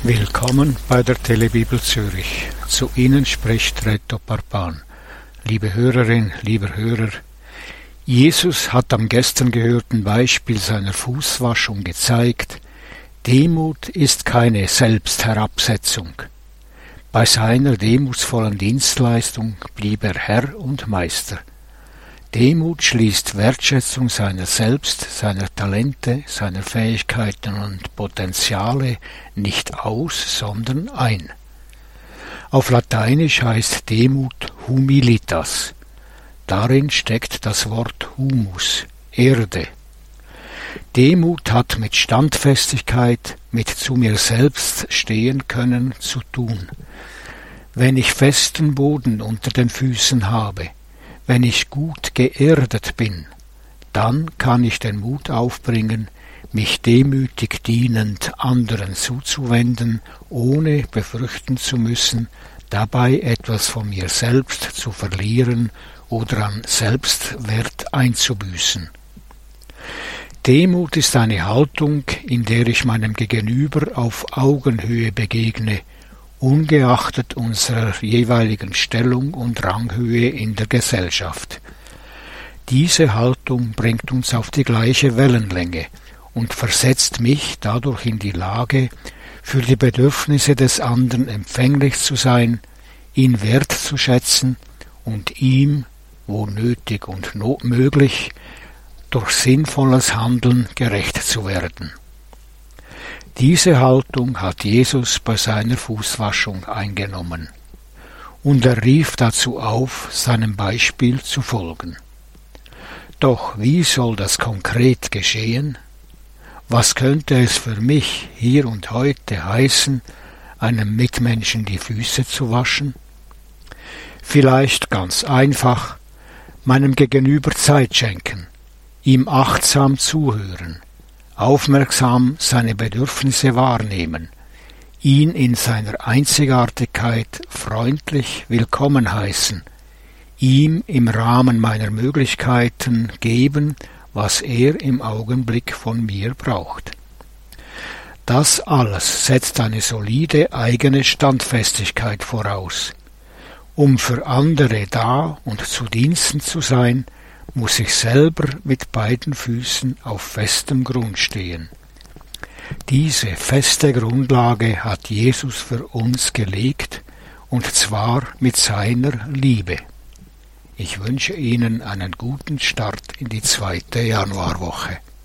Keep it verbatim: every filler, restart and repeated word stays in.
Willkommen bei der Telebibel Zürich. Zu Ihnen spricht Reto Parpan. Liebe Hörerin, lieber Hörer, Jesus hat am gestern gehörten Beispiel seiner Fußwaschung gezeigt, Demut ist keine Selbstherabsetzung. Bei seiner demutsvollen Dienstleistung blieb er Herr und Meister. Demut schließt Wertschätzung seiner selbst, seiner Talente, seiner Fähigkeiten und Potenziale nicht aus, sondern ein. Auf Lateinisch heißt Demut Humilitas. Darin steckt das Wort Humus, Erde. Demut hat mit Standfestigkeit, mit zu mir selbst stehen können zu tun. Wenn ich festen Boden unter den Füßen habe, wenn ich gut geerdet bin, dann kann ich den Mut aufbringen, mich demütig dienend anderen zuzuwenden, ohne befürchten zu müssen, dabei etwas von mir selbst zu verlieren oder an Selbstwert einzubüßen. Demut ist eine Haltung, in der ich meinem Gegenüber auf Augenhöhe begegne, ungeachtet unserer jeweiligen Stellung und Ranghöhe in der Gesellschaft. Diese Haltung bringt uns auf die gleiche Wellenlänge und versetzt mich dadurch in die Lage, für die Bedürfnisse des anderen empfänglich zu sein, ihn wertzuschätzen und ihm, wo nötig und not möglich, durch sinnvolles Handeln gerecht zu werden. Diese Haltung hat Jesus bei seiner Fußwaschung eingenommen, und er rief dazu auf, seinem Beispiel zu folgen. Doch wie soll das konkret geschehen? Was könnte es für mich hier und heute heißen, einem Mitmenschen die Füße zu waschen? Vielleicht ganz einfach, meinem Gegenüber Zeit schenken, ihm achtsam zuhören, aufmerksam seine Bedürfnisse wahrnehmen, ihn in seiner Einzigartigkeit freundlich willkommen heißen, ihm im Rahmen meiner Möglichkeiten geben, was er im Augenblick von mir braucht. Das alles setzt eine solide eigene Standfestigkeit voraus. Um für andere da und zu Diensten zu sein, muss ich selber mit beiden Füßen auf festem Grund stehen. Diese feste Grundlage hat Jesus für uns gelegt, und zwar mit seiner Liebe. Ich wünsche Ihnen einen guten Start in die zweite Januarwoche.